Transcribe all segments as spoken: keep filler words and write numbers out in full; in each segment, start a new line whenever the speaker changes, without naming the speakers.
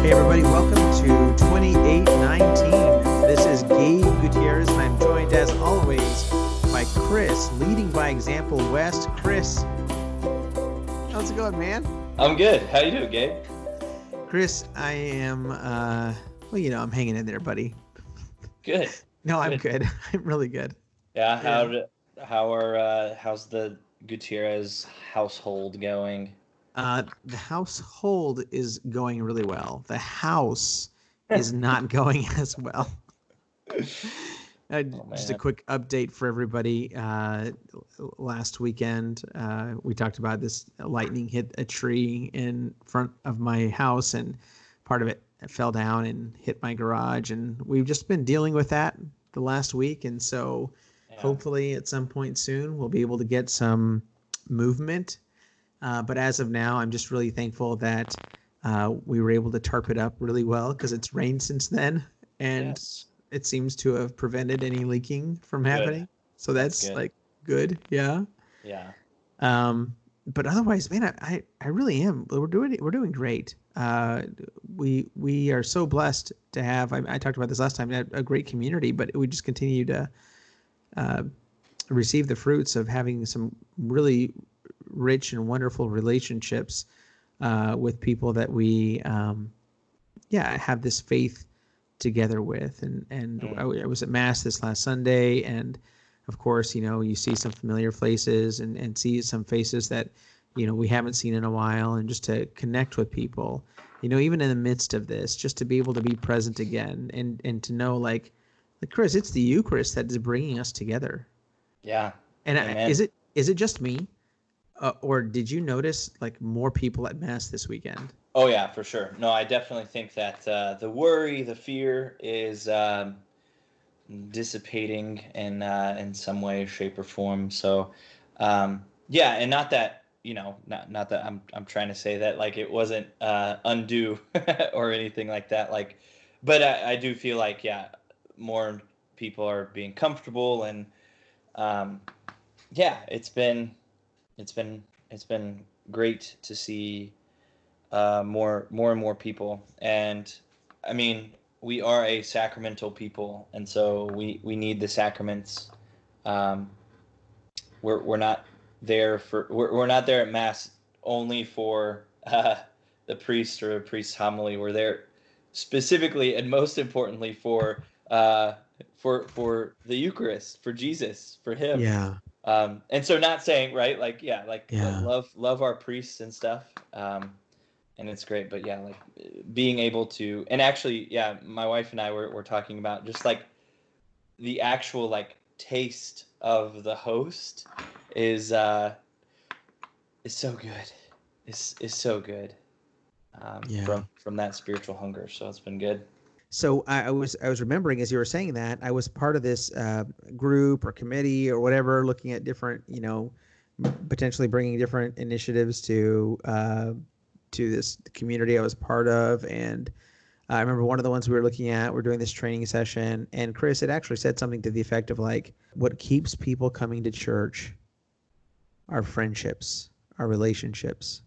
Hey everybody, welcome to twenty-eight nineteen. This is Gabe Gutierrez, and I'm joined as always by Chris, leading by example West. Chris, how's it going, man?
I'm good. How you doing, Gabe?
Chris, I am, uh, well, you know, I'm hanging in there, buddy.
Good.
No, I'm
good.
good. I'm really good.
Yeah. How
Yeah.
how are uh, how's the Gutierrez household going?
Uh, the household is going really well. The house is not going as well. Uh,
Oh
just a
man.
quick update for everybody. Uh, last weekend, uh, we talked about this lightning hit a tree in front of my house, and part of it fell down and hit my garage. And we've just been dealing with that the last week. And so
Yeah.
hopefully at some point soon, we'll be able to get some movement. Uh, but as of now, I'm just really thankful that uh, we were able to tarp it up really well because it's rained since then. And
Yes.
it seems to have prevented any leaking from
Good.
happening. So that's,
That's good.
like good. Yeah.
Yeah.
Um, but otherwise, man, I, I, I really am. We're doing we're doing great. Uh, we we are so blessed to have. I, I talked about this last time. A, a great community, but we just continue to uh, receive the fruits of having some really rich and wonderful relationships uh, with people that we, um, yeah, have this faith together with. And and
Mm.
I, I was at Mass this last Sunday, and of course, you know, you see some familiar faces and, and see some faces that, you know, we haven't seen in a while, and just to connect with people, you know, even in the midst of this, just to be able to be present again and, and to know like, like Chris, it's the Eucharist that is bringing us together.
Yeah.
And I,
Amen.
is it is it just me? Uh, or did you notice like more people at Mass this weekend?
Oh yeah, for sure. No, I definitely think that uh, the worry, the fear is um, dissipating in uh, in some way, shape, or form. So, um, yeah, and not that you know, not not that I'm I'm trying to say that like it wasn't uh, undue or anything like that. Like, but I, I do feel like yeah, more people are being comfortable, and um, yeah, it's been it's been it's been great to see uh, more more and more people. And I mean, we are a sacramental people, and so we we need the sacraments. Um, we're we're not there for we're we're not there at Mass only for uh, the priest or a priest's homily. We're there specifically and most importantly for uh, for for the Eucharist, for Jesus, for Him.
Yeah,
Um, and so, not saying right, like yeah, like lo-
yeah,
love love our priests and stuff. Um, and it's great, but yeah, like being able to, and actually, yeah, my wife and I were, were talking about just like the actual like taste of the host is uh is so good. Is is so good. Um,
yeah.
from from that spiritual hunger. So it's been good.
So I, I was I was remembering as you were saying that I was part of this uh, group or committee or whatever, looking at different, you know, potentially bringing different initiatives to uh, to this community I was part of. And I remember one of the ones we were looking at, we're doing this training session, and Chris had actually said something to the effect of like, what keeps people coming to church are friendships, are relationships.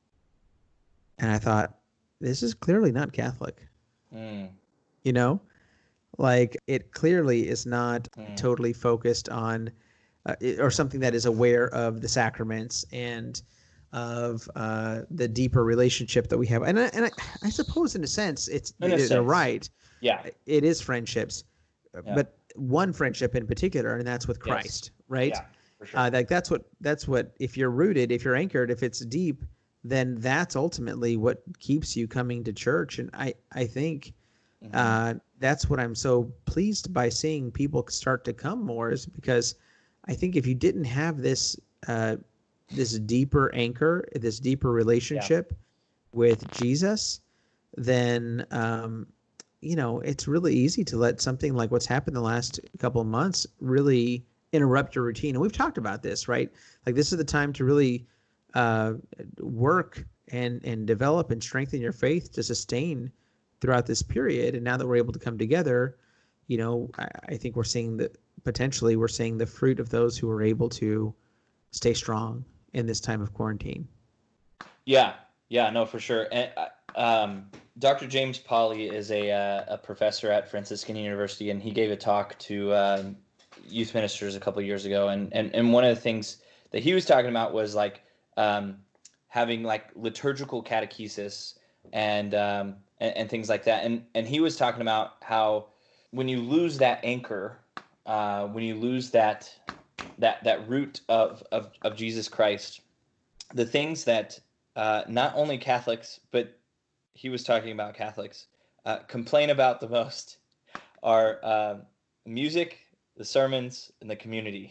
And I thought, this is clearly not Catholic,
Mm,
you know? Like it clearly is not
mm,
totally focused on uh, it- or something that is aware of the sacraments and of uh, the deeper relationship that we have. And I, and I, I suppose in a sense, it's
in a
they're, they're
sense,
right.
yeah,
It is friendships,
yeah,
but one friendship in particular, and that's with
yes,
Christ, right?
yeah, for sure.
Uh, like that's what that's what if you're rooted, if you're anchored, if it's deep, then that's ultimately what keeps you coming to church. And I I think
Hmm.
uh, that's what I'm so pleased by seeing people start to come more, is because I think if you didn't have this uh, this deeper anchor, this deeper
Yeah,
relationship with Jesus, then um, you know, it's really easy to let something like what's happened the last couple of months really interrupt your routine. And we've talked about this, right? Like this is the time to really uh, work and and develop and strengthen your faith to sustain throughout this period. And now that we're able to come together, you know, I, I think we're seeing the potentially we're seeing the fruit of those who are able to stay strong in this time of quarantine.
yeah, yeah, no, for sure. And uh, um, Doctor James Polly is a uh, a professor at Franciscan University, and he gave a talk to um, youth ministers a couple of years ago. And, and and one of the things that he was talking about was like um, having like liturgical catechesis and, um, and and things like that. And and he was talking about how when you lose that anchor, uh, when you lose that that that root of of, of Jesus Christ, the things that uh, not only Catholics, but he was talking about Catholics, uh, complain about the most are uh, music, the sermons, and the community.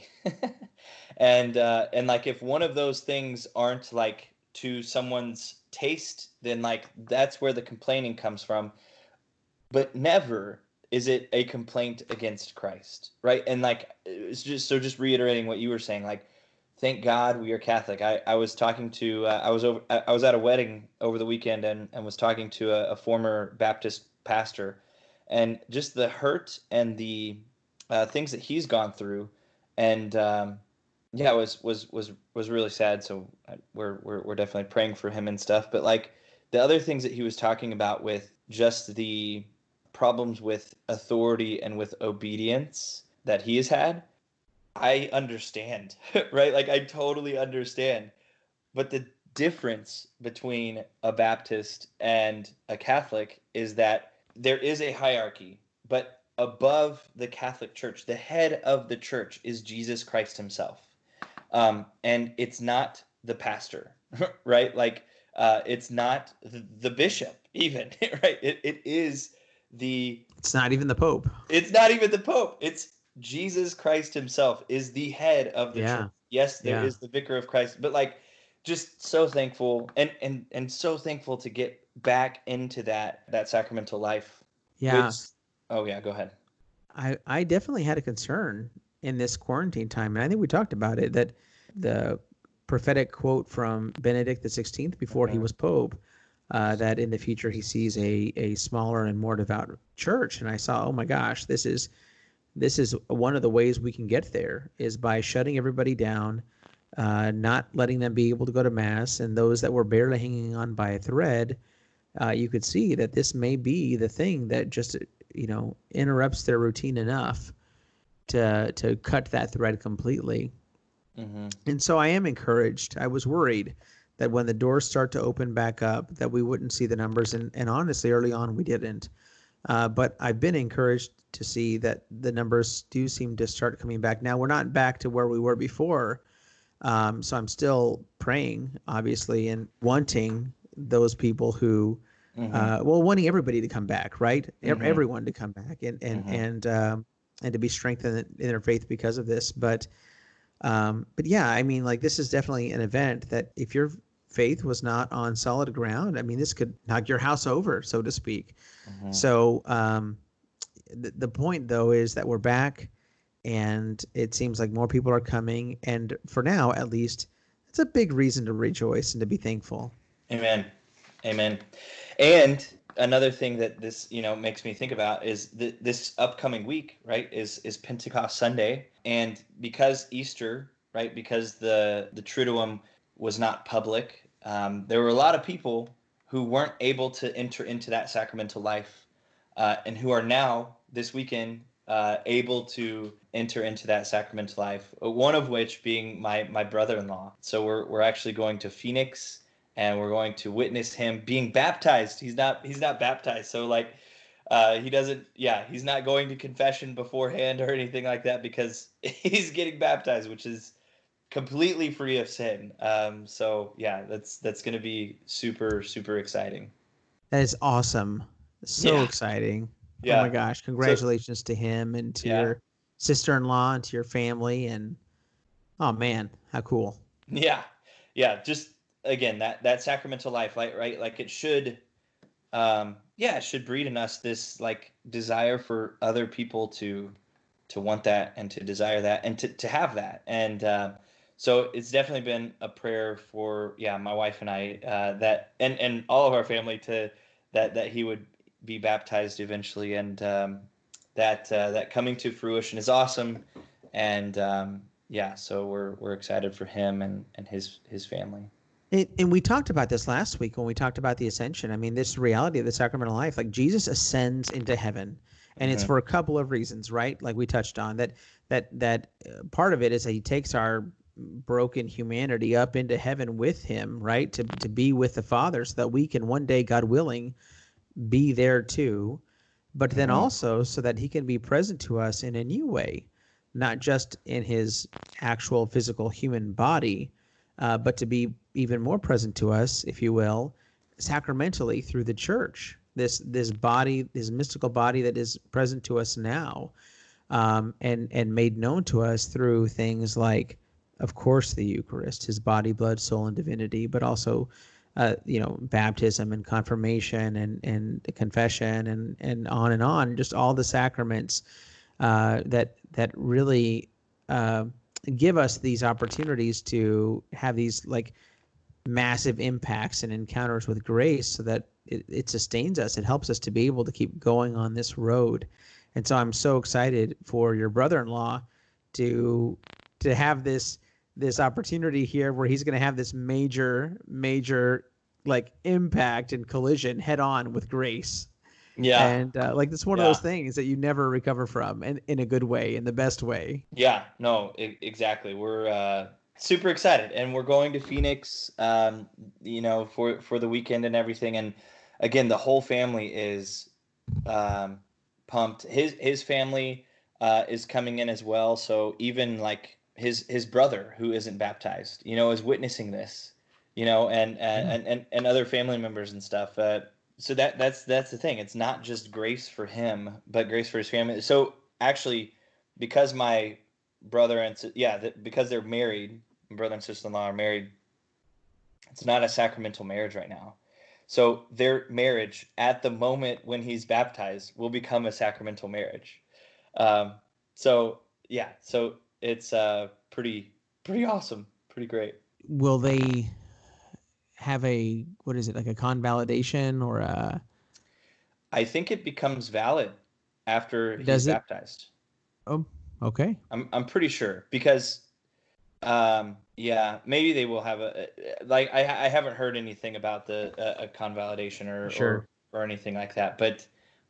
and uh, and like if one of those things aren't like to someone's taste, then like that's where the complaining comes from. But never is it a complaint against Christ, right? And like it's just so just reiterating what you were saying, like thank God we are Catholic. I, I was talking to uh, I was over I was at a wedding over the weekend and, and was talking to a, a former Baptist pastor, and just the hurt and the uh, things that he's gone through, and um, yeah, it was was was was really sad. So we're we're we're definitely praying for him and stuff. But like the other things that he was talking about with just the problems with authority and with obedience that he has had, I understand, right? Like I totally understand. But the difference between a Baptist and a Catholic is that there is a hierarchy, but above the Catholic Church, the head of the church is Jesus Christ himself. Um, and it's not the pastor, right? Like uh, it's not the, the bishop even, right? It, it is the
It's not even the Pope.
it's not even the Pope. It's Jesus Christ himself is the head of the
Yeah.
church. Yes, there
Yeah.
is the vicar of Christ, but like just so thankful and and and so thankful to get back into that that sacramental life.
Yeah.
Which, oh yeah, go ahead.
I, I definitely had a concern in this quarantine time, and I think we talked about it, that the prophetic quote from Benedict the sixteenth before he
Mhm.
was Pope, uh, that in the future he sees a a smaller and more devout church. And I saw, oh my gosh, this is this is one of the ways we can get there, is by shutting everybody down, uh, not letting them be able to go to mass, and those that were barely hanging on by a thread, uh, you could see that this may be the thing that just, you know, interrupts their routine enough to to cut that thread completely.
Mm-hmm.
And so I am encouraged. I was worried that when the doors start to open back up, that we wouldn't see the numbers, and, and honestly, early on we didn't. Uh, but I've been encouraged to see that the numbers do seem to start coming back. Now we're not back to where we were before, um, so I'm still praying, obviously, and wanting those people who,
Mm-hmm.
uh, well, wanting everybody to come back, right? Ev-
Mm-hmm.
Everyone to come back and and
Mm-hmm.
and um, and to be strengthened in their faith because of this. But um, but yeah, I mean, like this is definitely an event that if your faith was not on solid ground, I mean, this could knock your house over, so to speak.
Mm-hmm.
So um, the, the point, though, is that we're back, and it seems like more people are coming. And for now, at least, it's a big reason to rejoice and to be thankful.
Amen. Amen. And another thing that this, you know, makes me think about is th- this upcoming week, right, is is Pentecost Sunday. And because Easter, right, because the the Triduum was not public, um, there were a lot of people who weren't able to enter into that sacramental life, uh, and who are now this weekend uh, able to enter into that sacramental life. One of which being my my brother-in-law. So we're we're actually going to Phoenix, and we're going to witness him being baptized. He's not he's not baptized, so like uh, he doesn't. Yeah, he's not going to confession beforehand or anything like that because he's getting baptized, which is completely free of sin. Um, so yeah, that's that's going to be super super exciting.
That is awesome. So
Yeah,
exciting. Oh my
yeah.
gosh.
So
Congratulations to him and to
yeah,
your sister-in-law and to your family. And oh man, how cool.
yeah, yeah. Just again that that sacramental life, like right, like it should um yeah, it should breed in us this like desire for other people to to want that and to desire that and to, to have that. And uh, so it's definitely been a prayer for yeah my wife and I, uh, that and and all of our family, to that that he would be baptized eventually. And um, that uh, that coming to fruition is awesome. And um, yeah, so we're we're excited for him and and his his family.
And, and we talked about this last week when we talked about the ascension. I mean, this reality of the sacramental life, like Jesus ascends into heaven, and it's
Hmm.
for a couple of reasons, right? Like we touched on that that that uh, part of it is that he takes our broken humanity up into heaven with him, right? To to be with the Father, so that we can one day, God willing, be there too. But then
Hmm.
also so that he can be present to us in a new way, not just in his actual physical human body, uh, but to be even more present to us, if you will, sacramentally through the church. This this body, this mystical body that is present to us now, um, and and made known to us through things like, of course, the Eucharist, his body, blood, soul, and divinity, but also, uh, you know, baptism and confirmation and and confession and and on and on, just all the sacraments uh, that that really uh, give us these opportunities to have these like massive impacts and encounters with grace, so that it, it sustains us. It helps us to be able to keep going on this road. And so I'm so excited for your brother-in-law to to have this this opportunity here where he's going to have this major major like impact and collision head on with grace.
Yeah,
And uh, like it's one of those
yeah,
things that you never recover from, and in a good way, in the best way.
yeah. No, e- exactly. We're uh, super excited, and we're going to Phoenix. Um, you know, for for the weekend and everything. And again, the whole family is um, pumped. His his family uh, is coming in as well. So even like his his brother who isn't baptized, you know, is witnessing this. You know, and
Yeah.
and and, and other family members and stuff. Uh, so that that's that's the thing. It's not just grace for him, but grace for his family. So actually, because my brother and si- yeah, that because they're married, my brother and sister-in-law are married. It's not a sacramental marriage right now. So their marriage at the moment when he's baptized will become a sacramental marriage. Um, so yeah, so it's uh, pretty pretty awesome, pretty great.
Will they have a, what is it, like a convalidation or a,
I think it becomes valid after he's
does it?
baptized.
Oh, okay.
I'm I'm pretty sure because um, yeah, maybe they will have a like I I haven't heard anything about the uh, a convalidation or
Sure.
or or anything like that, but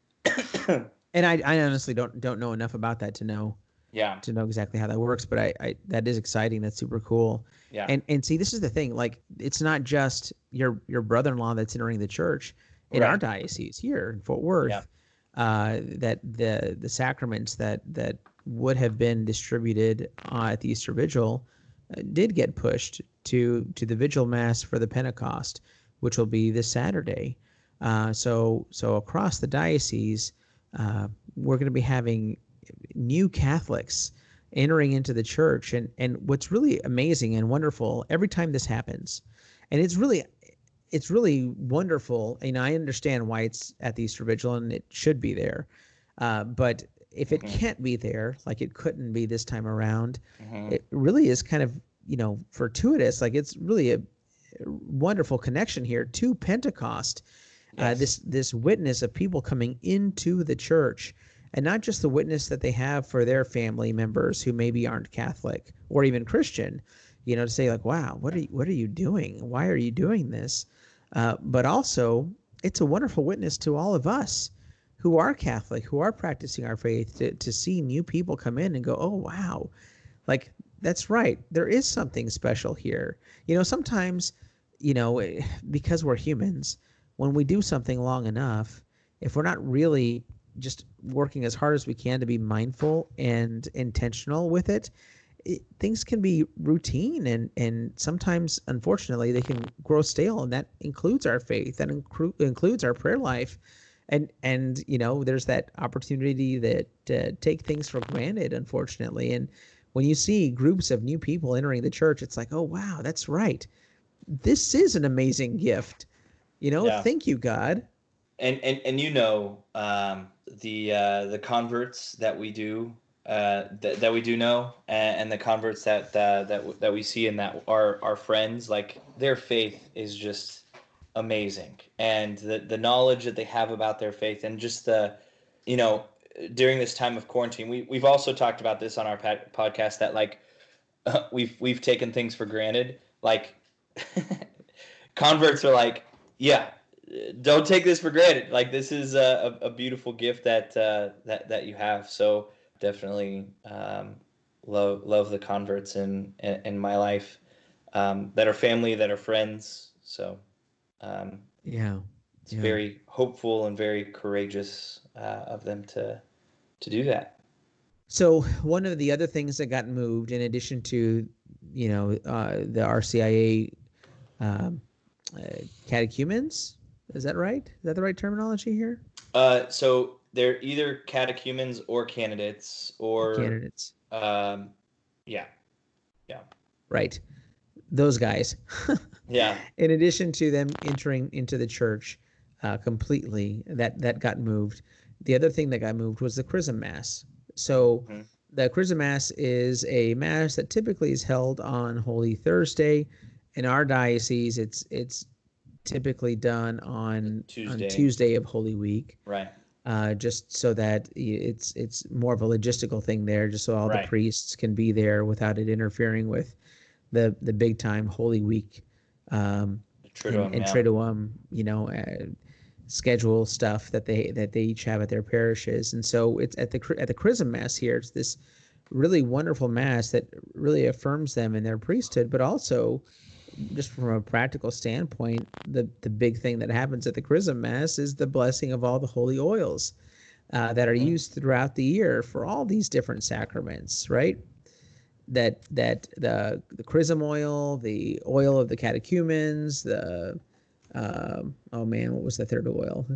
And I, I honestly don't don't know enough about that to know
yeah,
to know exactly how that works, but I, I that is exciting. That's super cool.
yeah,
And and see, this is the thing. Like, it's not just your your brother-in-law that's entering the church in our
right,
diocese here in Fort
yeah,
Worth. Uh, that the the sacraments that that would have been distributed uh, at the Easter Vigil uh, did get pushed to to the Vigil Mass for the Pentecost, which will be this Saturday. Uh, so so across the diocese, uh, we're going to be having new Catholics entering into the church. And and what's really amazing and wonderful every time this happens, and it's really it's really wonderful. You know, I understand why it's at the Easter Vigil and it should be there, uh, but if it
hmm
can't be there, like it couldn't be this time around,
hmm
it really is kind of, you know, fortuitous. Like, it's really a wonderful connection here to Pentecost, uh,
yes,
this this witness of people coming into the church, and not just the witness that they have for their family members who maybe aren't Catholic or even Christian, you know, to say like, wow, what are you, what are you doing? Why are you doing this? Uh, but also, it's a wonderful witness to all of us who are Catholic, who are practicing our faith, to, to see new people come in and go, oh, wow, like, that's right. There is something special here. You know, sometimes, you know, eh, because we're humans, when we do something long enough, if we're not really just working as hard as we can to be mindful and intentional with it, it things can be routine, and and sometimes, unfortunately, they can grow stale, and that includes our faith, that inclu- includes our prayer life. And and you know, there's that opportunity that uh, take things for granted, unfortunately. And when you see groups of new people entering the church, it's like, oh wow, that's right, this is an amazing gift. You know,
yeah,
thank you, God.
and and and you know um, the uh, the converts that we do uh, that, that we do know, and, and the converts that uh, that that we see and that are our friends, like their faith is just amazing, and the the knowledge that they have about their faith, and just the you know during this time of quarantine, we we've also talked about this on our podcast that like uh, we've we've taken things for granted, like converts are like, yeah, don't take this for granted. Like this is a, a, a beautiful gift that uh, that that you have. So definitely um, love love the converts in in, in my life um, that are family, that are friends. So um,
Yeah.
it's
Yeah.
very hopeful and very courageous uh, of them to to do that.
So one of the other things that got moved, in addition to, you know, uh, the R C I A um, uh, catechumens, is that right? Is that the right terminology here?
Uh, so they're either catechumens or candidates or
Candidates,
um, yeah, yeah,
right? Those guys.
yeah.
In addition to them entering into the church uh, completely, that that got moved. The other thing that got moved was the Chrism Mass. So
Mhm.
the Chrism Mass is a mass that typically is held on Holy Thursday. In our diocese, it's it's typically done on on
Tuesday,
Tuesday of Holy Week,
right,
uh, just so that it's it's more of a logistical thing there, just so all the
right.
priests can be there without it interfering with the the big time Holy Week um, and
Triduum,
and
yeah.
Triduum, you know, uh, schedule stuff that they that they each have at their parishes. And so it's at the at the Chrism Mass here. It's this really wonderful mass that really affirms them in their priesthood, but also just from a practical standpoint, the the big thing that happens at the Chrism Mass is the blessing of all the holy oils uh, that are
Mhm.
used throughout the year for all these different sacraments, right? That that the the chrism oil, the oil of the catechumens, the um, oh man, what was the third oil?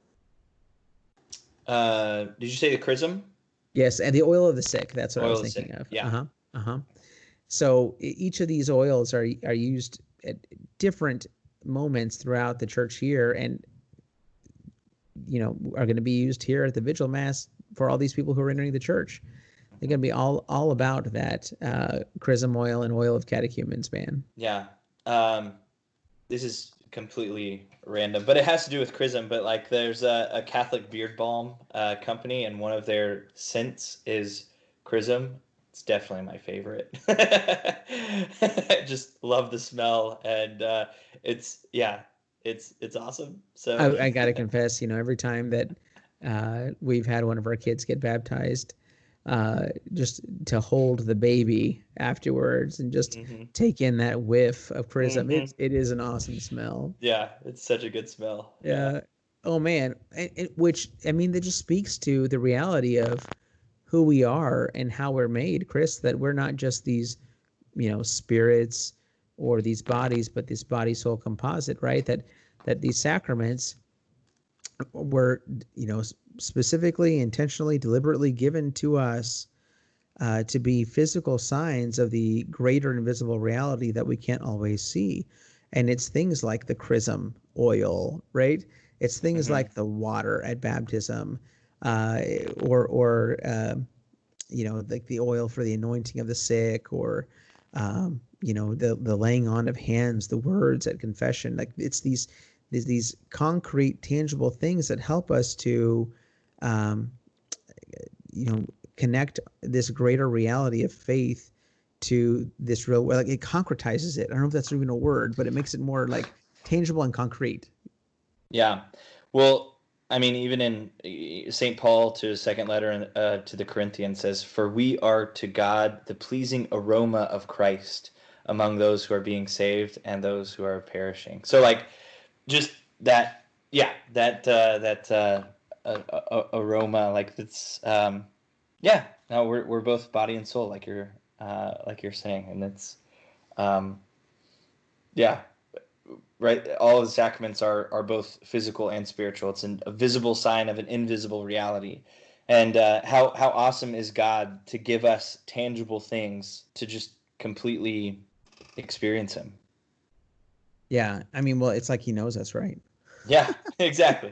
Uh, did you say the chrism?
Yes, and the oil of the sick. That's what I was
Oil is
thinking
sick.
of.
Yeah.
Uh huh. Uh huh. So e- each of these oils are are used at different moments throughout the church year, and you know are going to be used here at the Vigil Mass for all these people who are entering the church. They're going to be all all about that uh, chrism oil and oil of catechumens, man.
Yeah. Um, this is completely random, but it has to do with chrism. But like, there's a, a Catholic beard balm uh, company, and one of their scents is chrism. It's definitely my favorite. I just love the smell, and uh, it's yeah, it's it's awesome. So
I, I got to confess, you know, every time that uh, we've had one of our kids get baptized, uh, just to hold the baby afterwards and just
hmm
take in that whiff of chrism,
hmm
it's it is an awesome smell.
yeah, it's such a good smell. Yeah.
Yeah. Oh man, and, and, which I mean, that just speaks to the reality of who we are and how we're made, Chris. That we're not just these, you know, spirits or these bodies, but this body soul composite, right? That that these sacraments were, you know, specifically, intentionally, deliberately given to us uh, to be physical signs of the greater invisible reality that we can't always see. And it's things like the chrism oil, right? It's things
hmm
like the water at baptism, uh, or or uh, you know, like the oil for the anointing of the sick, or um, you know, the the laying on of hands, the words at confession. Like it's these these these concrete, tangible things that help us to, um, you know, connect this greater reality of faith to this real. Like it concretizes it. I don't know if that's even a word, but it makes it more like tangible and concrete.
Yeah. Well, I mean, even in Saint Paul to his second letter uh, to the Corinthians says, "For we are to God the pleasing aroma of Christ among those who are being saved and those who are perishing." So, like, just that, yeah, that uh, that uh, uh, uh, aroma, like that's, um, yeah. No, we're we're both body and soul, like you're uh, like you're saying, and it's, um, yeah, right, all of the sacraments are are both physical and spiritual. It's an, a visible sign of an invisible reality. And uh, how how awesome is God to give us tangible things to just completely experience him.
Yeah, I mean, well, it's like he knows us, right?
Yeah, exactly.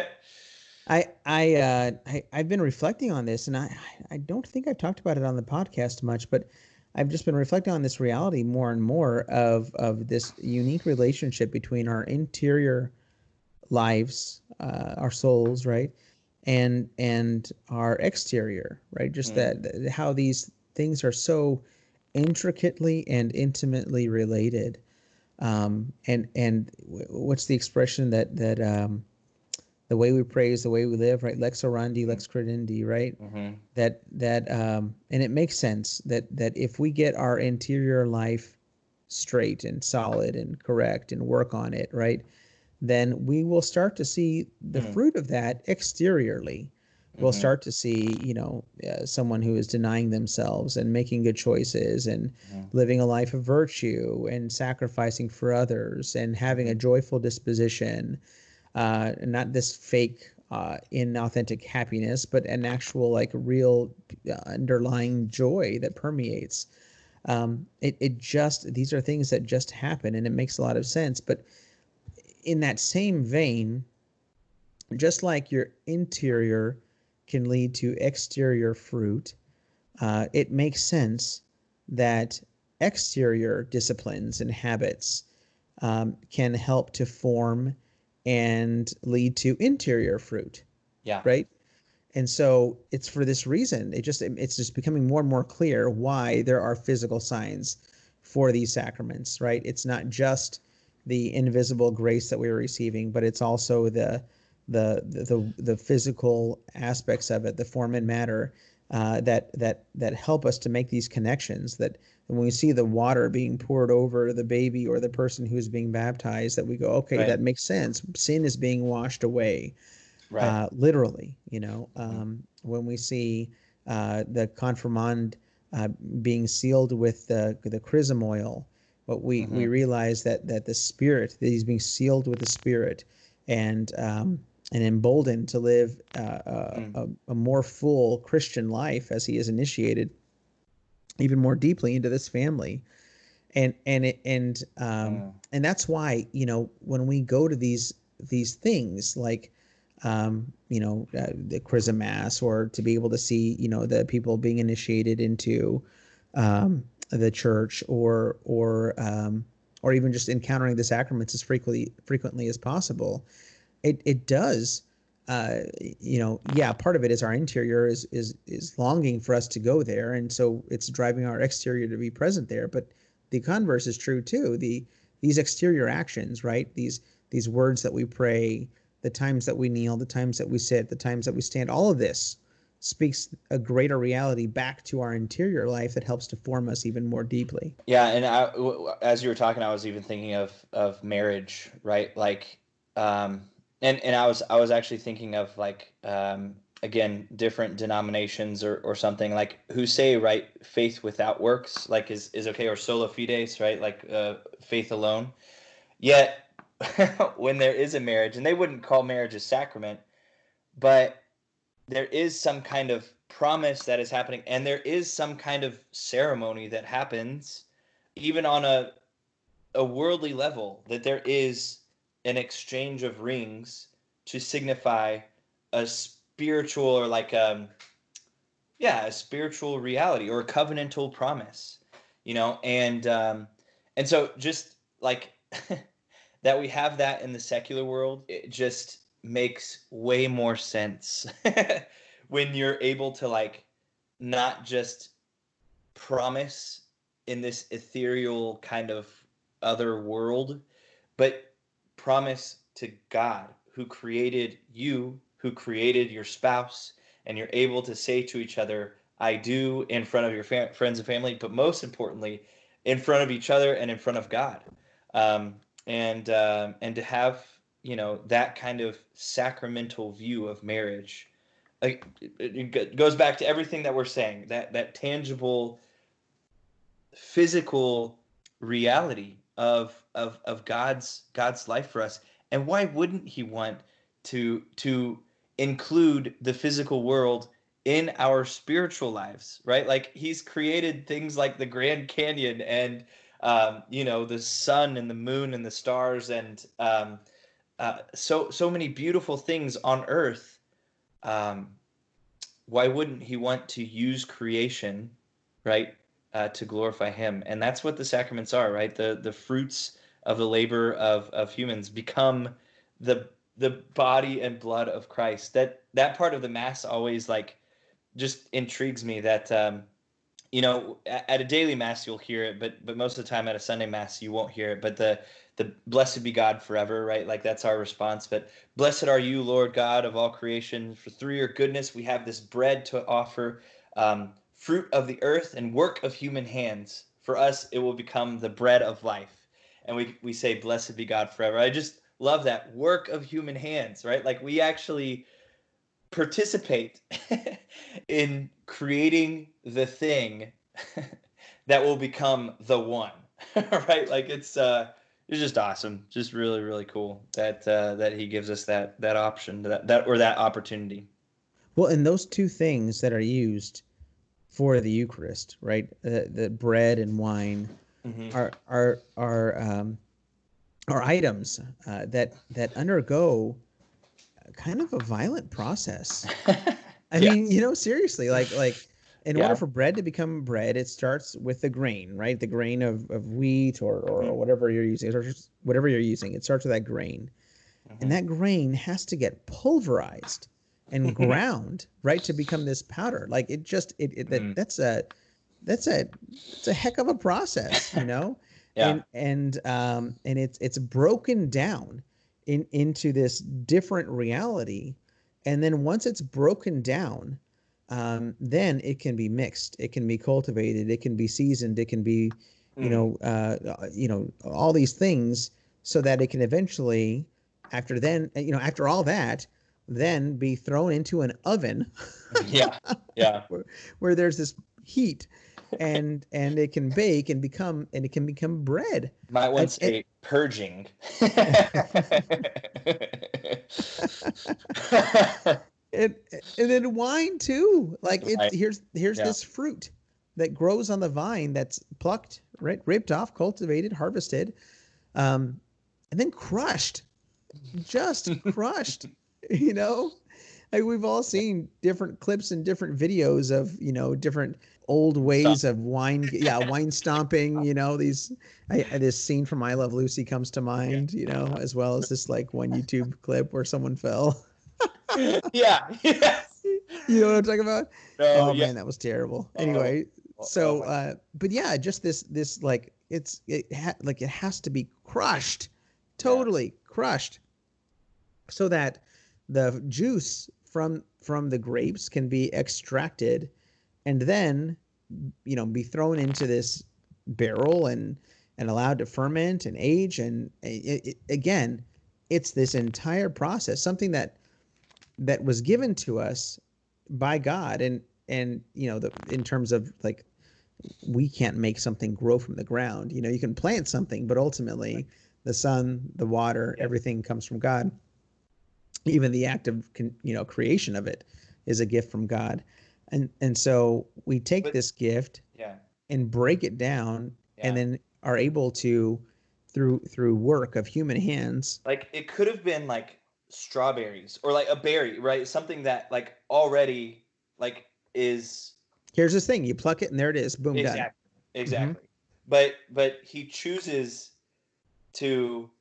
I I uh I, I've been reflecting on this, and I I don't think I've talked about it on the podcast much, but I've just been reflecting on this reality more and more of of this unique relationship between our interior lives, uh, our souls, right, and and our exterior, right? Just
mm,
that that- how these things are so intricately and intimately related. Um, and and what's the expression that that um, the way we pray is the way we live, right? Lex orandi, lex credendi, right?
Mm-hmm.
That that um, and it makes sense that that if we get our interior life straight and solid and correct and work on it, right, then we will start to see the
Mm-hmm.
fruit of that exteriorly. We'll
Mm-hmm.
start to see, you know, uh, someone who is denying themselves and making good choices and living a life of virtue and sacrificing for others and having
Mm-hmm.
a joyful disposition, uh, not this fake, uh, inauthentic happiness, but an actual, like, real uh, underlying joy that permeates. Um, it, it just, these are things that just happen and it makes a lot of sense. But in that same vein, just like your interior can lead to exterior fruit, uh, it makes sense that exterior disciplines and habits um, can help to form and lead to interior fruit,
Yeah.
right? And so it's for this reason. It just it's just becoming more and more clear why there are physical signs for these sacraments, right? It's not just the invisible grace that we are receiving, but it's also the the the the physical aspects of it, the form and matter uh, that that that help us to make these connections. That when we see the water being poured over the baby or the person who is being baptized, that we go, okay,
Right.
that makes sense. Sin is being washed away,
Right.
uh, literally. You know,
Mm-hmm.
um, when we see uh, the confirmand uh, being sealed with the the chrism oil, but we
Mm-hmm.
we realize that that the spirit that he's being sealed with the spirit and um, and emboldened to live uh,
Mm-hmm.
a, a more full Christian life as he is initiated even more deeply into this family. And and it and um,
Mm-hmm.
and that's why, you know, when we go to these these things like um, you know, uh, the chrism mass, or to be able to see, you know, the people being initiated into um, the church, or or um, or even just encountering the sacraments as frequently frequently as possible, it it does. Uh, you know, yeah, part of it is our interior is is is longing for us to go there, and so it's driving our exterior to be present there. But the converse is true too. The these exterior actions, right? These these words that we pray, the times that we kneel, the times that we sit, the times that we stand, all of this speaks a greater reality back to our interior life that helps to form us even more deeply.
Yeah, and I, w- as you were talking, I was even thinking of of marriage, right? Like, um, and and I was I was actually thinking of like um, again different denominations or or something like who say right faith without works like is is okay, or sola fides, right? Like uh, faith alone. Yet when there is a marriage, and they wouldn't call marriage a sacrament, but there is some kind of promise that is happening, and there is some kind of ceremony that happens even on a a worldly level, that there is an exchange of rings to signify a spiritual, or like um yeah, a spiritual reality or a covenantal promise, you know. And um and so just like that we have that in the secular world, it just makes way more sense when you're able to like not just promise in this ethereal kind of other world, but promise to God who created you, who created your spouse, and you're able to say to each other, I do, in front of your fam- friends and family, but most importantly, in front of each other and in front of God. Um, and um, and to have, you know, that kind of sacramental view of marriage, like it, it goes back to everything that we're saying, that that tangible physical reality of of of God's God's life for us. And why wouldn't he want to to include the physical world in our spiritual lives, right? Like he's created things like the Grand Canyon, and um, you know, the sun and the moon and the stars, and um, uh, so so many beautiful things on earth. Um, why wouldn't he want to use creation, right, uh, to glorify him? And that's what the sacraments are, right? The the fruits of the labor of of humans become the the body and blood of Christ. That that part of the mass always like just intrigues me. That um, you know, at, at a daily mass you'll hear it, but but most of the time at a Sunday mass you won't hear it. But the the blessed be God forever, right? Like that's our response. But blessed are you, Lord God of all creation, for through your goodness we have this bread to offer, um, fruit of the earth and work of human hands. For us, it will become the bread of life. And we we say, blessed be God forever. I just love that work of human hands, right? Like we actually participate in creating the thing that will become the one, right? Like it's uh it's just awesome, just really really cool that uh that he gives us that that option, that that or that opportunity.
Well, and those two things that are used for the Eucharist, right? The the bread and wine
Mm-hmm.
are are are um, are items uh, that that undergo kind of a violent process. I
Yeah.
mean, you know, seriously, like like in order
Yeah.
for bread to become bread, it starts with the grain, right? The grain of, of wheat or, or
Mm-hmm.
whatever you're using, or just whatever you're using. It starts with that grain. And that grain has to get pulverized and
Mm-hmm.
ground, right, to become this powder. Like it just it, it that that's a that's a it's a heck of a process, you know?
Yeah.
And and um and it's it's broken down in into this different reality. And then once it's broken down, um, then it can be mixed, it can be cultivated, it can be seasoned, it can be, you
Mm.
know, uh, you know, all these things so that it can eventually, after then, you know, after all that, then be thrown into an oven
Yeah. Yeah.
where, where there's this heat and and it can bake and become and it can become bread.
Might
And,
once
and
say purging.
and and then wine too. Like it's
Right.
here's here's
Yeah.
this fruit that grows on the vine that's plucked, right, ripped off, cultivated, harvested, um, and then crushed, just crushed. You know, like we've all seen different clips and different videos of, you know, different old
Stop.
ways of wine, yeah, wine stomping. You know, these I, this scene from I Love Lucy comes to mind. You know, as well as this like one YouTube clip where someone fell.
Yeah. Yes.
You know what I'm talking about?
No.
Oh
Yeah.
man, that was terrible.
Oh.
Anyway,
Oh, oh
so
my.
uh but yeah, just this this like it's it ha- like it has to be crushed,
Yeah.
totally crushed, so that the juice from from the grapes can be extracted and then, you know, be thrown into this barrel and and allowed to ferment and age. And it, it, again, it's this entire process, something that that was given to us by God. and and you know, the in terms of like, we can't make something grow from the ground. You know, you can plant something, but ultimately the sun, the water,
Yeah.
everything comes from God. Even the act of, you know, creation of it is a gift from God. And and so we take
But
this gift
yeah.
and break it down, and
Yeah.
then are able to, through through work of human hands.
Like it could have been like strawberries or like a berry, right? Something that like already like is
Here's this thing, you pluck it and there it is, boom, done.
exactly
Hmm.
exactly. But but he chooses to,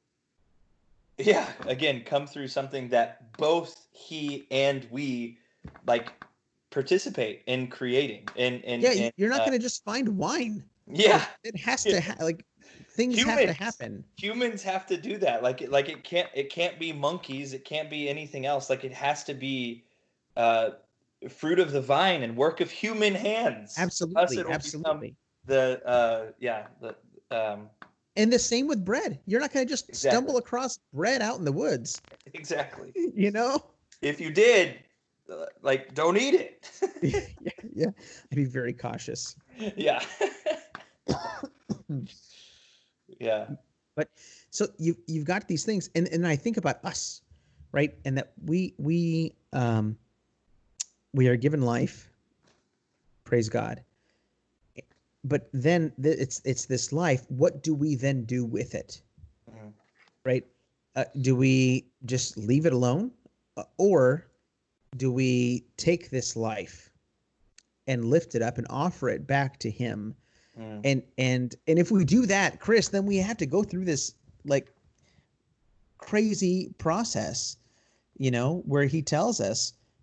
yeah, again, come through something that both he and we like participate in creating and and
Yeah,
and
you're not
uh
going to just find wine.
yeah.
Like it has to ha- like things have to
humans
happen.
humans have to do that. Like it like it can't it can't be monkeys, it can't be anything else. Like it has to be uh fruit of the vine and work of human hands. For us
Absolutely,
it'll become
absolutely.
the uh yeah the um
And the same with bread. You're not going to just
exactly
stumble across bread out in the woods,
exactly.
you know?
If you did, uh, like don't eat it.
Yeah, yeah. I'd be very cautious.
Yeah. Yeah.
But so you you've got these things, and and I think about us, right? And that we we um we are given life, praise God. But then th- it's it's this life. What do we then do with it,
Mhm.
right? Uh, do we just leave it alone, Uh, or do we take this life and lift it up and offer it back to Him?
Mm.
And and and if we do that, Chris, then we have to go through this like crazy process, you know, where He tells us,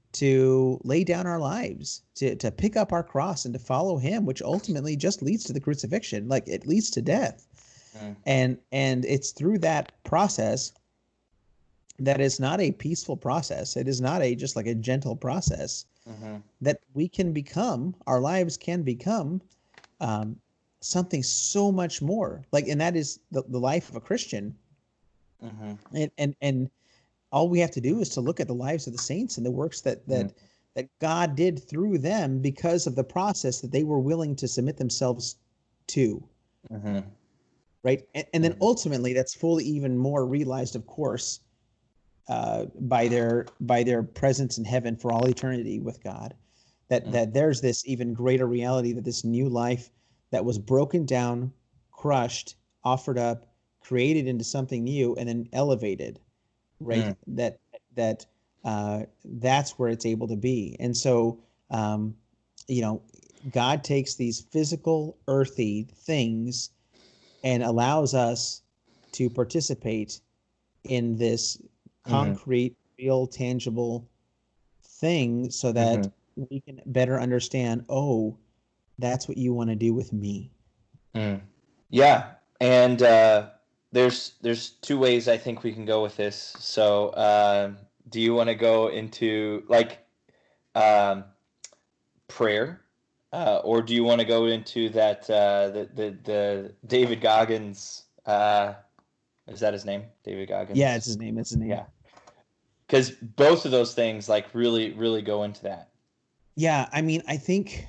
to lay down our lives, to to pick up our cross and to follow him, which ultimately just leads to the crucifixion. Like it leads to death.
Mm.
And and it's through that process that is not a peaceful process. It is not a just like a gentle process
Mm-hmm.
that we can become, our lives can become um, something so much more. Like, and that is the, the life of a Christian.
Mm-hmm.
And, and and all we have to do is to look at the lives of the saints and the works that that
Mm.
that God did through them because of the process that they were willing to submit themselves to.
Mm-hmm.
Right. And, and then
Mm-hmm.
ultimately that's fully even more realized, of course, uh, by their by their presence in heaven for all eternity with God. That
Mm.
that there's this even greater reality that this new life that was broken down, crushed, offered up, created into something new, and then elevated, right?
Mm.
That that uh, that's where it's able to be. And so, um, you know, God takes these physical, earthy things and allows us to participate in this
Mm-hmm.
concrete, real, tangible thing so
Mm-hmm.
that we can better understand, oh, that's what you want to do with me.
Mm. Yeah, and uh, there's there's two ways I think we can go with this. So, uh, do you want to go into like um, prayer, uh, or do you want to go into that uh, the the the David Goggins? Uh, is that his name? David
Yeah,
Goggins.
it's his name. It's his name.
Yeah, because both of those things like really really go into that.
Yeah, I mean, I think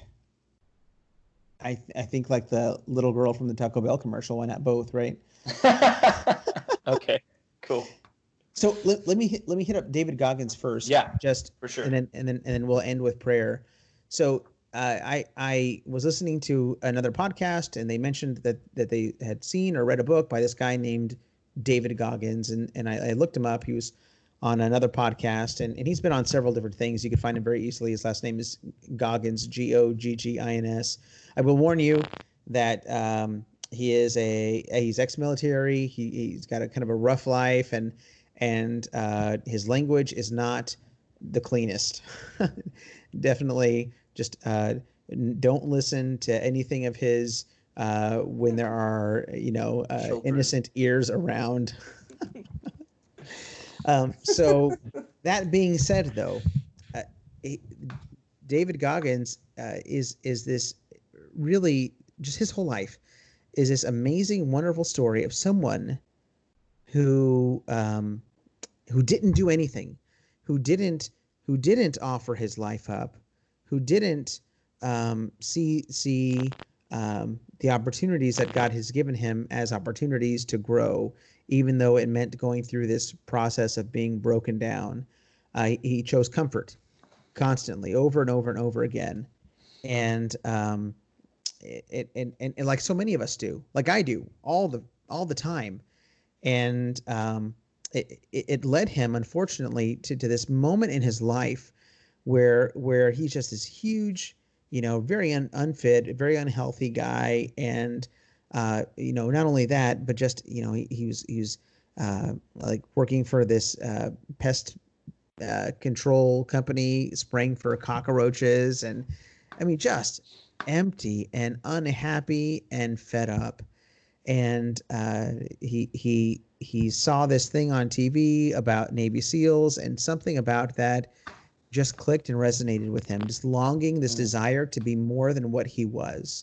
I I think like the little girl from the Taco Bell commercial, why not both, right?
Okay, cool.
So let, let me hit, let me hit up David Goggins first,
Yeah,
just
for sure.
and then and then and then we'll end with prayer. So uh, I I was listening to another podcast and they mentioned that that they had seen or read a book by this guy named David Goggins and and I, I looked him up. He was on another podcast and, and he's been on several different things. You can find him very easily. His last name is Goggins, G O G G I N S. I will warn you that um, he is a he's ex-military. He, he's got a kind of a rough life and and uh, his language is not the cleanest. Definitely, just uh, don't listen to anything of his uh, when there are you know uh,
Children.
innocent ears around. Um, so that being said, though, uh, he, David Goggins uh, is is this really just his whole life is this amazing, wonderful story of someone who um, who didn't do anything, who didn't who didn't offer his life up, who didn't um, see see um, the opportunities that God has given him as opportunities to grow, even though it meant going through this process of being broken down. Uh, he chose comfort constantly, over and over and over again, and um, it, and, and and like so many of us do, like I do, all the all the time, and um, it, it led him, unfortunately, to, to this moment in his life where where he's just this huge, you know, very un, unfit, very unhealthy guy, and uh, you know, not only that, but just you know, he, he was he was uh, like working for this uh, pest uh, control company, spraying for cockroaches, and I mean, just empty and unhappy and fed up and uh, he he he saw this thing on T V about Navy SEALs, and something about that just clicked and resonated with him. This longing, this
Mm.
desire to be more than what he was,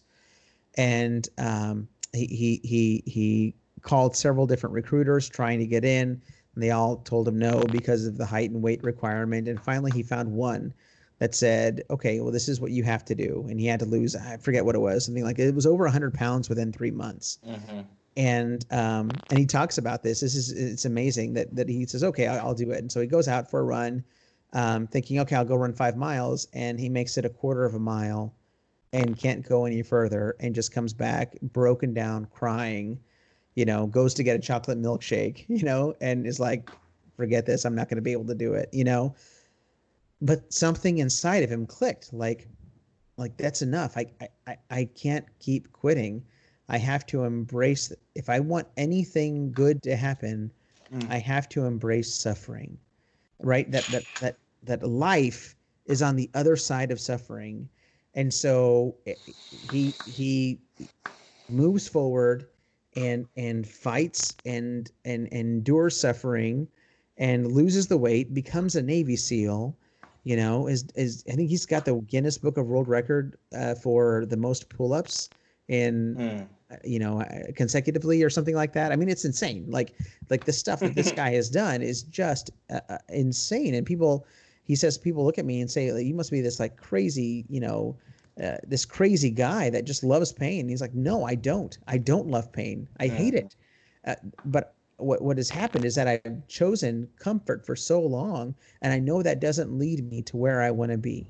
and um, he he he he called several different recruiters trying to get in. And they all told him no because of the height and weight requirement. And finally, he found one that said, "Okay, well, this is what you have to do." And he had to lose, I forget what it was, something like it was over one hundred pounds within three months
Mm-hmm.
and um, and he talks about this. This is it's amazing that that he says, okay, I'll, I'll do it. And so he goes out for a run, um, thinking, okay, I'll go run five miles, and he makes it a quarter of a mile, and can't go any further, and just comes back broken down, crying. You know, goes to get a chocolate milkshake. You know, and is like, forget this, I'm not going to be able to do it. You know, but something inside of him clicked, like like that's enough. I, I I can't keep quitting. I have to embrace, if I want anything good to happen,
Mm.
I have to embrace suffering, right? That that that that life is on the other side of suffering. And so eh, he he moves forward and and fights and and, and endures suffering and loses the weight, becomes a Navy SEAL. You know, is is I think he's got the Guinness Book of World Record uh, for the most pull-ups in
Mm.
uh, you know uh, consecutively or something like that. I mean, it's insane. Like like the stuff that this guy has done is just uh, uh, insane. And people, he says, people look at me and say, like, you must be this like crazy, you know, uh, this crazy guy that just loves pain. And he's like, no, I don't. I don't love pain. I hate
Mm.
it. Uh, but what what has happened is that I've chosen comfort for so long, and I know that doesn't lead me to where I want to be.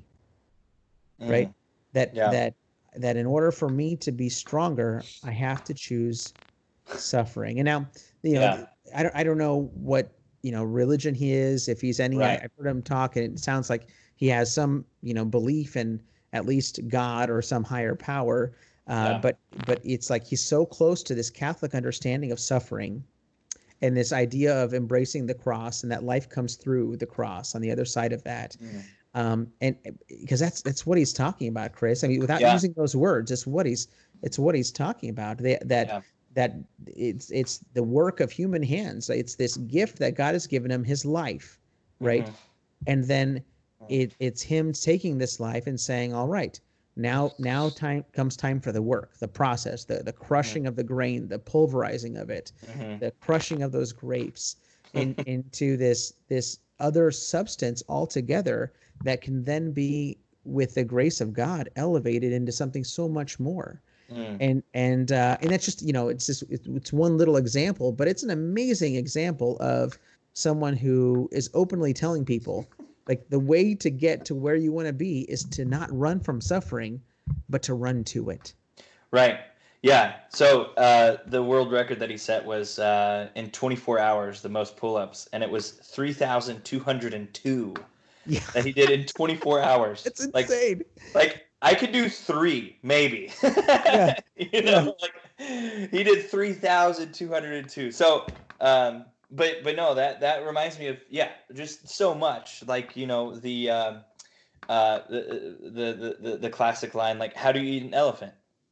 Right?
Mm.
That
Yeah.
that that in order for me to be stronger, I have to choose suffering. And now, you know,
Yeah.
I don't I don't know what, you know, religion he is, if he's any. I,
Right.
I've heard him talk, and it sounds like he has some, you know, belief in at least God or some higher power. Uh,
Yeah.
but but it's like he's so close to this Catholic understanding of suffering and this idea of embracing the cross, and that life comes through the cross on the other side of that.
Mm.
Um, and because that's that's what he's talking about, Chris. I mean, without
Yeah.
using those words, it's what he's it's what he's talking about. They, that
Yeah.
that it's it's the work of human hands. It's this gift that God has given him, his life, right?
Mm-hmm.
And then it it's him taking this life and saying, all right, now now time comes time for the work, the process, the the
Mm-hmm.
crushing of the grain, the pulverizing of it,
Mm-hmm.
the crushing of those grapes in into this this other substance altogether that can then be, with the grace of God, elevated into something so much more.
Mm.
And and uh, and that's just, you know, it's just it's one little example, but it's an amazing example of someone who is openly telling people, like, the way to get to where you want to be is to not run from suffering, but to run to it.
Right. Yeah. So uh, the world record that he set was uh, in twenty-four hours, the most pull-ups, and it was three thousand two hundred two
Yeah,
that he did in twenty-four hours.
it's
Like,
insane.
like I could do three, maybe.
Yeah,
you
yeah.
know, like he did three thousand two hundred two. So, um, but but no, that that reminds me of, yeah, just so much. Like, you know, the um, uh, the, the the the classic line, like, how do you eat an elephant?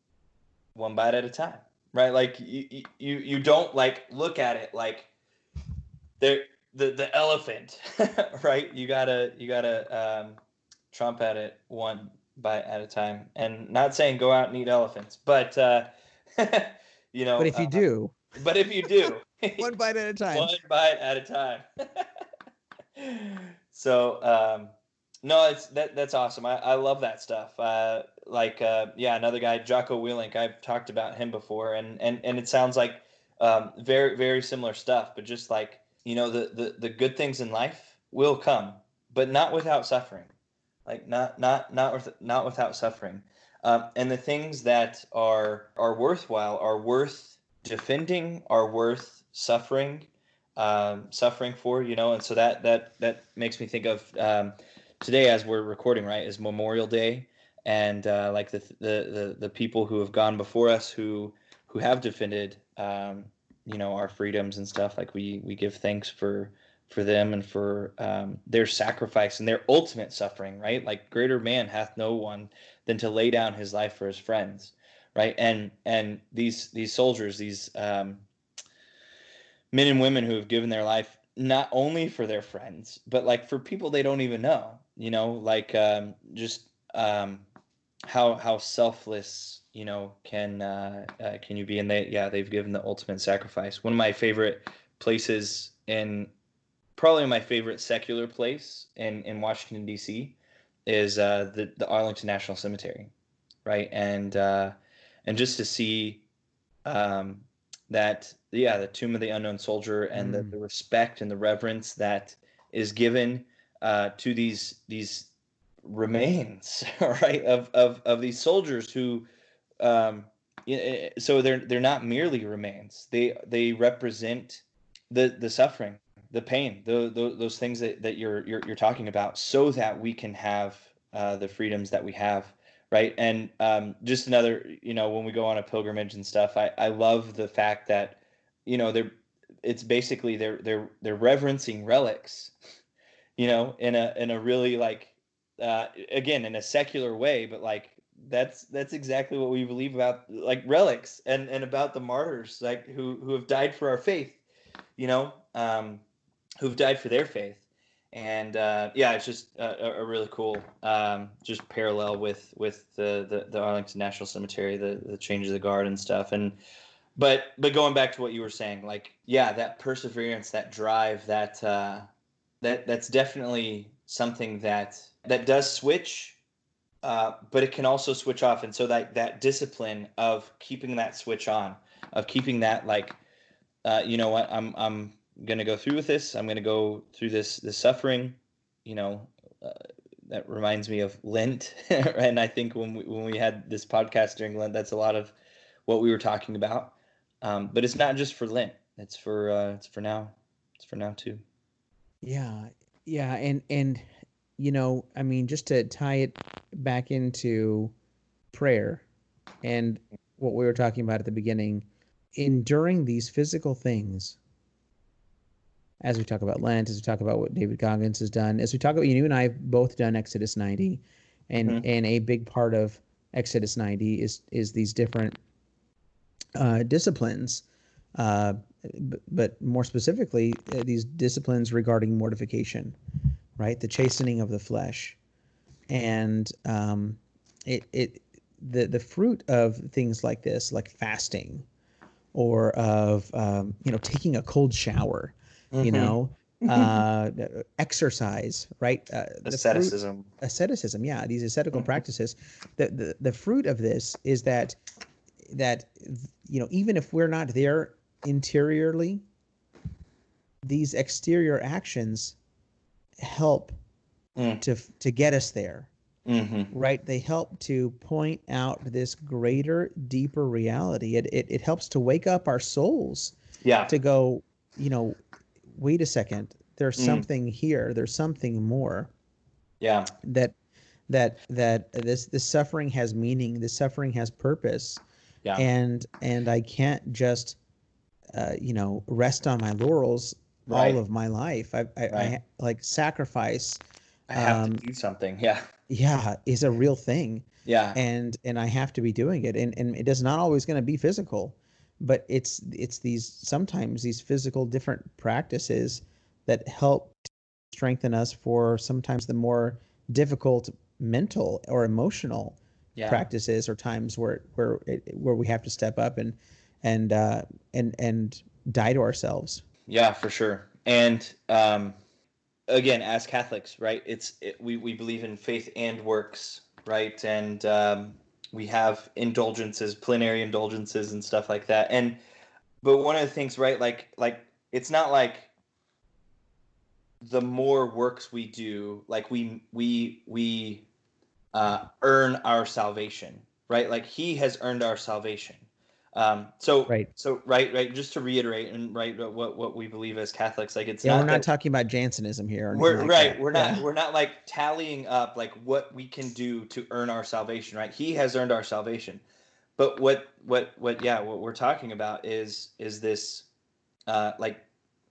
One bite at a time, right? Like, you you you don't like look at it like there the the elephant, right? You gotta you gotta um, trump at it one bite at a time. And not saying go out and eat elephants, but uh, you know,
But if you
uh,
do,
but if you do,
one bite at a time.
one bite at a time. So um, no, it's that that's awesome. I, I love that stuff. Uh, like uh, yeah, another guy, Jocko Willink. I've talked about him before, and and and it sounds like um, very very similar stuff. But just like, you know, the the the good things in life will come, but not without suffering. Like, not not not with not without suffering. Um, and the things that are are worthwhile are worth defending, are worth suffering, um, suffering for, you know. And so that that that makes me think of um, today, as we're recording, right, is Memorial Day, and uh, like the, the the the people who have gone before us, who who have defended, um, you know, our freedoms and stuff. Like, we we give thanks for for them and for um, their sacrifice and their ultimate suffering, right? Like, greater man hath no one than to lay down his life for his friends, right? And and these these soldiers, these um, men and women who have given their life not only for their friends, but like for people they don't even know, you know, like um, just um, how how selfless, you know, can uh, uh, can you be? And they, yeah, they've given the ultimate sacrifice. One of my favorite places, in probably my favorite secular place in in Washington D C, is uh, the the Arlington National Cemetery, right? And uh, and just to see um, that, yeah, the Tomb of the Unknown Soldier, and the,
Mm.
the respect and the reverence that is given uh, to these these remains, right, of of of these soldiers who um, so they're they're not merely remains. They they represent the the suffering, the pain, the, the those things that, that you're, you're you're talking about, so that we can have uh, the freedoms that we have, right? And um, just another, you know, when we go on a pilgrimage and stuff, I, I love the fact that, you know, they're it's basically they're they're they're reverencing relics, you know, in a in a really like uh, again, in a secular way, but like that's that's exactly what we believe about like relics and and about the martyrs, like who who have died for our faith, you know, um, who've died for their faith. And uh, yeah, it's just a, a really cool, um, just parallel with with the, the the Arlington National Cemetery, the the change of the guard and stuff. And but but going back to what you were saying, like yeah, that perseverance, that drive, that uh, that that's definitely something that that does switch, uh, but it can also switch off. And so that that discipline of keeping that switch on, of keeping that like, uh, you know what, I'm I'm gonna go through with this. I'm gonna go through this this suffering. You know, uh, that reminds me of Lent, and I think when we when we had this podcast during Lent, that's a lot of what we were talking about. Um, but it's not just for Lent. It's for uh, it's for now. It's for now too.
Yeah, yeah, and and you know, I mean, just to tie it back into prayer and what we were talking about at the beginning, enduring these physical things, as we talk about Lent, as we talk about what David Goggins has done, as we talk about, you and I have both done Exodus ninety, and mm-hmm. and a big part of Exodus ninety is is these different uh, disciplines, uh, but, but more specifically, uh, these disciplines regarding mortification, right? The chastening of the flesh, and um, it it the the fruit of things like this, like fasting, or of um, you know taking a cold shower. You know, uh, exercise, right? Uh,
asceticism.
Fruit, asceticism, yeah. These ascetical mm-hmm. practices. The, the the fruit of this is that that you know even if we're not there interiorly, these exterior actions help mm. to to get us there. Mm-hmm. Right? They help to point out this greater, deeper reality. It it it helps to wake up our souls.
Yeah.
To go, you know. Wait a second, there's mm. something here, there's something more.
Yeah.
That that that this this suffering has meaning, this suffering has purpose.
Yeah.
And and I can't just uh, you know, rest on my laurels right. all of my life. I I, right. I like sacrifice.
I have um, to do something. Yeah.
Yeah, is a real thing.
Yeah.
And and I have to be doing it. And and it is not always going to be physical. But it's it's these sometimes these physical different practices that help strengthen us for sometimes the more difficult mental or emotional yeah. practices or times where where it, where we have to step up and and uh, and and die to ourselves.
Yeah, for sure. And um, again, as Catholics, right? It's it, we we believe in faith and works, right? And um, we have indulgences, plenary indulgences and stuff like that. And, but one of the things, right, like, like, it's not like the more works we do, like we, we, we uh, earn our salvation, right? Like he has earned our salvation. Um, so,
right.
so, right, right. Just to reiterate and right, what, what we believe as Catholics, like it's
yeah,
not
we're not
that,
talking about Jansenism here.
We're
like
right.
That.
We're not,
yeah.
we're not like tallying up like what we can do to earn our salvation, right? He has earned our salvation. But what, what, what, yeah, what we're talking about is, is this, uh, like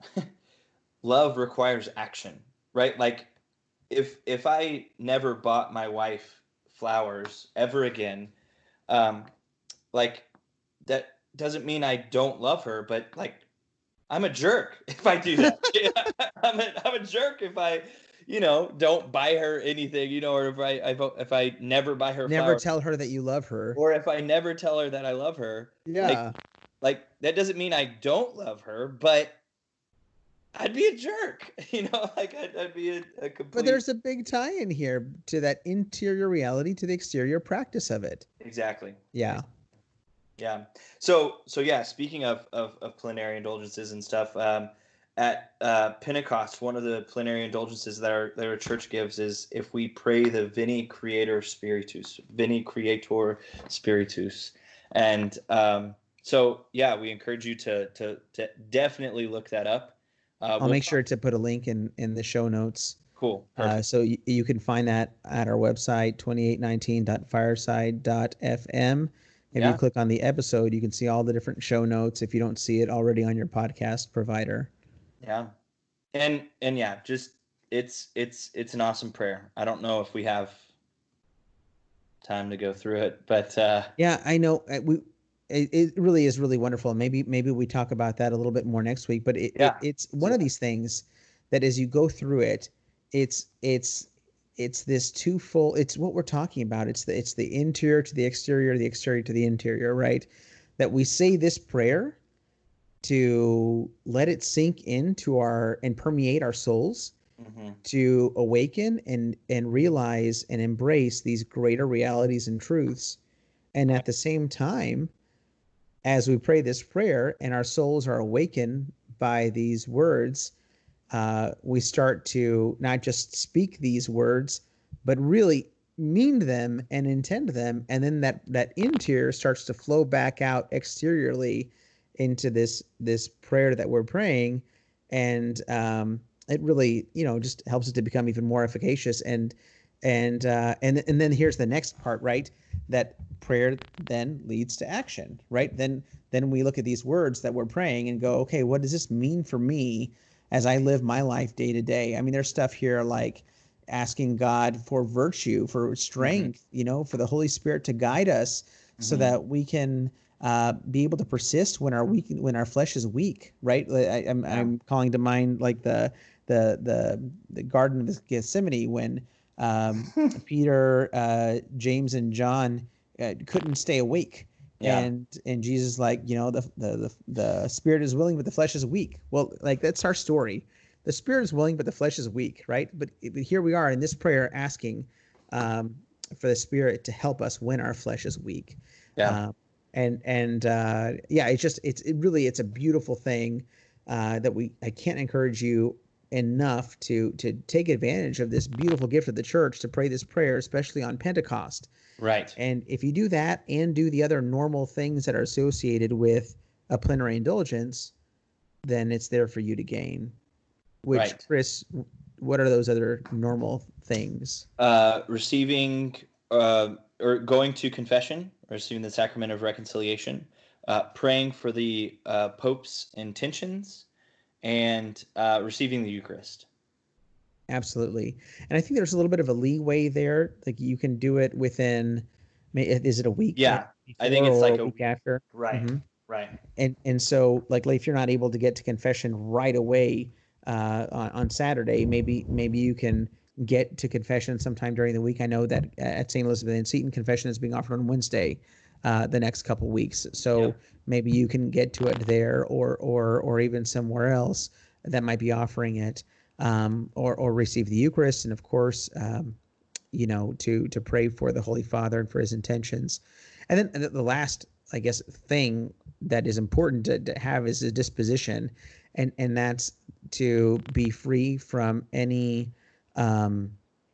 love requires action, right? Like if, if I never bought my wife flowers ever again, um, like, that doesn't mean I don't love her, but like, I'm a jerk if I do that. I'm a, I'm a jerk if I, you know, don't buy her anything, you know, or if I, I if I never buy her
never
flowers,
tell her that you love her,
or if I never tell her that I love her.
Yeah.
Like, like that doesn't mean I don't love her, but I'd be a jerk, you know, like I'd, I'd be a, a complete.
But there's a big tie-in here to that interior reality to the exterior practice of it.
Exactly.
Yeah.
Yeah. So, so yeah, speaking of, of, of plenary indulgences and stuff, um, at uh, Pentecost, one of the plenary indulgences that our, that our church gives is if we pray the Veni Creator Spiritus, Veni Creator Spiritus. And um, so, yeah, we encourage you to, to, to definitely look that up.
Uh, I'll we'll make sure to put a link in, in the show notes.
Cool.
Uh, so you, you can find that at our website, twenty-eight nineteen dot fireside dot f m. If yeah. you click on the episode, you can see all the different show notes if you don't see it already on your podcast provider.
Yeah. And, and yeah, just it's it's it's an awesome prayer. I don't know if we have time to go through it, but uh,
Yeah, I know. uh, We it, it really is really wonderful. Maybe maybe we talk about that a little bit more next week. But it, it
yeah,
it's
let's do
one of
that.
these things that as you go through it, it's it's it's this twofold. It's what we're talking about. It's the it's the interior to the exterior, the exterior to the interior, right? That we say this prayer to let it sink into our and permeate our souls,
Mhm.
to awaken and and realize and embrace these greater realities and truths. And
Right.
at the same time, as we pray this prayer and our souls are awakened by these words, uh, we start to not just speak these words, but really mean them and intend them. And then that that interior starts to flow back out exteriorly into this this prayer that we're praying, and um, it really, you know, just helps it to become even more efficacious. And and uh, and and then here's the next part, right? That prayer then leads to action, right? Then then we look at these words that we're praying and go, okay, what does this mean for me as I live my life day to day? I mean, there's stuff here like asking God for virtue, for
Mhm.
strength, you know, for the Holy Spirit to guide us so
Mhm.
that we can uh, be able to persist when our weak, when our flesh is weak, right? I, I'm,
Yeah.
I'm calling to mind like the, the, the, the Garden of Gethsemane when um, Peter, uh, James, and John uh, couldn't stay awake,
Yeah.
and and Jesus like, you know, the, the the the spirit is willing but the flesh is weak. Well, like that's our story. The spirit is willing but the flesh is weak, right? But, but here we are in this prayer asking um, for the spirit to help us when our flesh is weak.
Yeah.
Um, and and uh, yeah, it's just it's it really it's a beautiful thing uh, that we I can't encourage you enough to to take advantage of this beautiful gift of the church to pray this prayer, especially on Pentecost.
Right.
And if you do that and do the other normal things that are associated with a plenary indulgence, then it's there for you to gain. Which,
Right.
Chris, what are those other normal things?
Uh, receiving uh, or going to confession, or receiving the sacrament of reconciliation, uh, praying for the uh, Pope's intentions, and uh, receiving the Eucharist.
Absolutely. And I think there's a little bit of a leeway there. Like you can do it within, is it a week
Yeah, I think
before
it's
or a
like a
week
week.
after?
Right.
Mm-hmm.
Right.
and and so like if you're not able to get to confession right away uh, on, on Saturday, maybe maybe you can get to confession sometime during the week. I know that at Saint Elizabeth and Seton, confession is being offered on Wednesday, uh, the next couple weeks. So
Yep.
maybe you can get to it there, or or or even somewhere else that might be offering it, um, or or receive the Eucharist, and of course, um, you know, to to pray for the Holy Father and for his intentions. And then the last, I guess, thing that is important to, to have is a disposition, and and that's to be free from any um,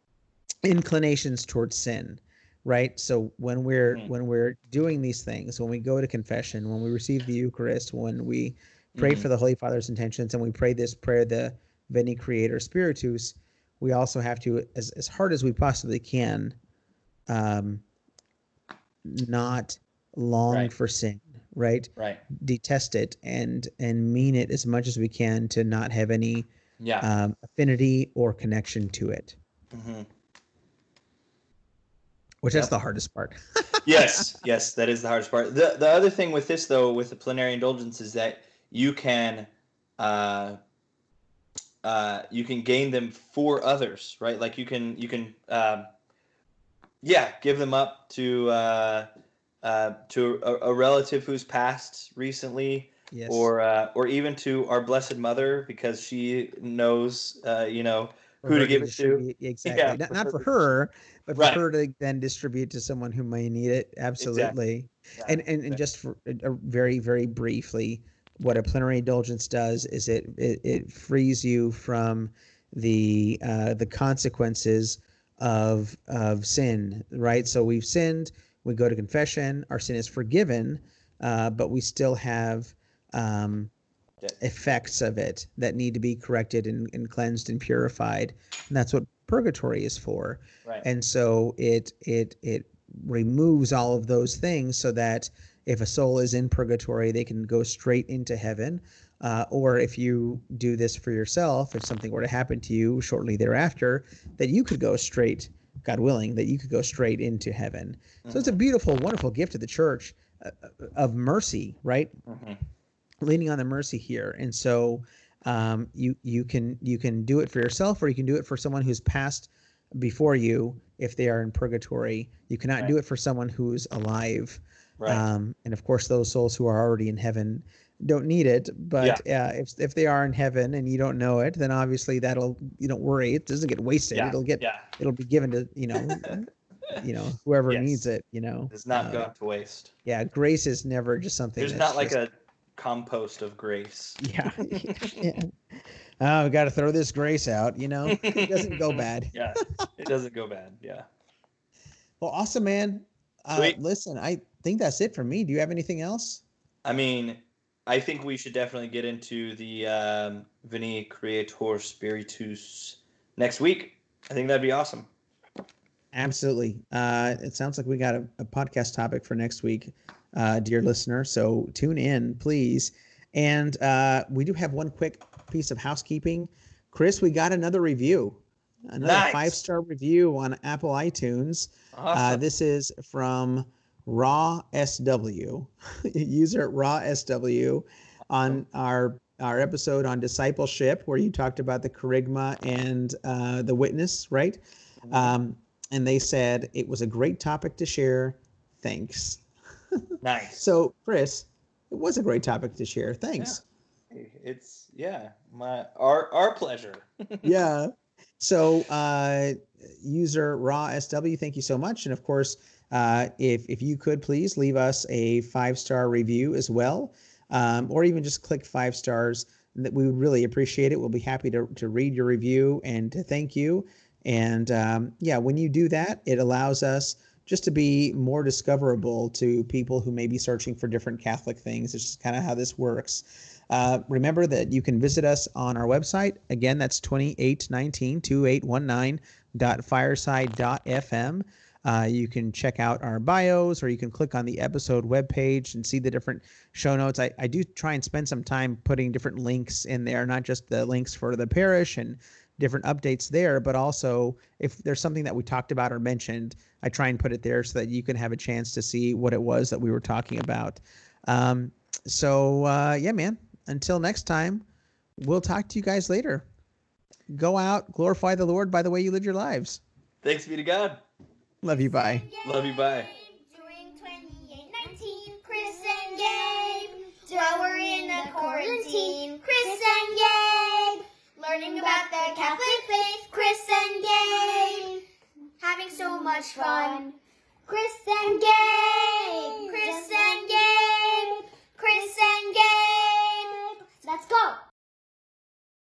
inclinations towards sin, right? So when we're
Mm-hmm.
when we're doing these things, when we go to confession, when we receive the Eucharist, when we pray
Mm-hmm.
for the Holy Father's intentions, and we pray this prayer, the Veni Creator Spiritus, we also have to, as as hard as we possibly can, um, not long
Right.
for sin, right?
Right.
Detest it and and mean it as much as we can to not have any
Yeah.
um, affinity or connection to it,
Mm-hmm.
which that's
Yep.
the hardest part.
Yes. Yes. That is the hardest part. the The other thing with this, though, with the plenary indulgence, is that you can, uh, uh, you can gain them for others, right? Like you can, you can, um, yeah, give them up to uh, uh, to a, a relative who's passed recently,
Yes,
or uh, or even to our Blessed Mother, because she knows, uh, you know,
for
who to
her to
give it to.
distribute,
Yeah,
exactly. Not
for
not
her
for
to distribute.
her, but for
Right.
her to then distribute to someone who may need it.
Exactly.
Absolutely.
Yeah.
And and, and just for uh, very very briefly, what a plenary indulgence does is it it, it frees you from the uh, the consequences of of sin, right? So we've sinned, we go to confession, our sin is forgiven, uh, but we still have um,
Yeah.
effects of it that need to be corrected and, and cleansed and purified. And that's what purgatory is for.
Right.
And so it it it removes all of those things so that if a soul is in purgatory, they can go straight into heaven. Uh, or if you do this for yourself, if something were to happen to you shortly thereafter, that you could go straight, God willing, that you could go straight into heaven. So it's a
Mhm.
beautiful, wonderful gift to the church uh, of mercy, right?
Mhm.
Leaning on the mercy here. And so um, you you can you can do it for yourself, or you can do it for someone who's passed before you if they are in purgatory. You cannot
Right.
do it for someone who's alive.
Right.
Um, and of course, those souls who are already in heaven don't need it.
Yeah.
But uh, if if they are in heaven and you don't know it, then obviously that'll, you don't worry, it doesn't get wasted.
Yeah.
It'll get
Yeah.
it'll be given to, you know, you know, whoever needs
Yes.
it, you know.
It's not
Uh,
gone to waste.
yeah, grace is never just something
There's
that's
not like
just
a compost of grace.
yeah. Yeah. Oh, we got to throw this grace out, you know. It doesn't go bad.
Yeah. It doesn't go bad. Yeah.
Well, awesome, man. Uh,
Sweet.
listen, I think that's it for me. Do you have anything else?
I mean, I think we should definitely get into the um, Vini Creator Spiritus next week. I think that'd be awesome.
Absolutely. Uh, it sounds like we got a, a podcast topic for next week, uh, dear listener. So tune in, please. And uh, we do have one quick piece of housekeeping. Chris, we got another review, another
Nice.
five star review on Apple iTunes. Uh,
Awesome.
this is from Raw S W, user Raw S W, on our our episode on discipleship, where you talked about the charisma and uh, the witness, right? Um, and they said it was a great topic to share. Thanks.
Nice.
So, Chris, it was a great topic to share. Thanks.
It's yeah, my our our pleasure.
Yeah. So, uh, user Raw S W, thank you so much. And of course, uh, if if you could please leave us a five star review as well, um, or even just click five stars, that we would really appreciate it. We'll be happy to to read your review and to thank you. And um, yeah, when you do that, it allows us just to be more discoverable to people who may be searching for different Catholic things. It's just kind of how this works. Uh, remember that you can visit us on our website. Again, that's twenty-eight nineteen, twenty-eight nineteen dot fireside dot f m. Uh, you can check out our bios, or you can click on the episode webpage and see the different show notes. I, I do try and spend some time putting different links in there, not just the links for the parish and different updates there, but also if there's something that we talked about or mentioned, I try and put it there so that you can have a chance to see what it was that we were talking about. Um, so uh, yeah, man, until next time, we'll talk to you guys later. Go out, glorify the Lord by the way you live your lives.
Thanks be to God.
Love you, bye.
Love you, bye.
Doing twenty-eight nineteen, Chris and Gabe. While we're in the quarantine, Chris and Gabe. Learning about the Catholic faith, Chris and Gabe. Having so much fun. Chris and Gabe. Chris and Gabe. Chris and Gabe. Let's go.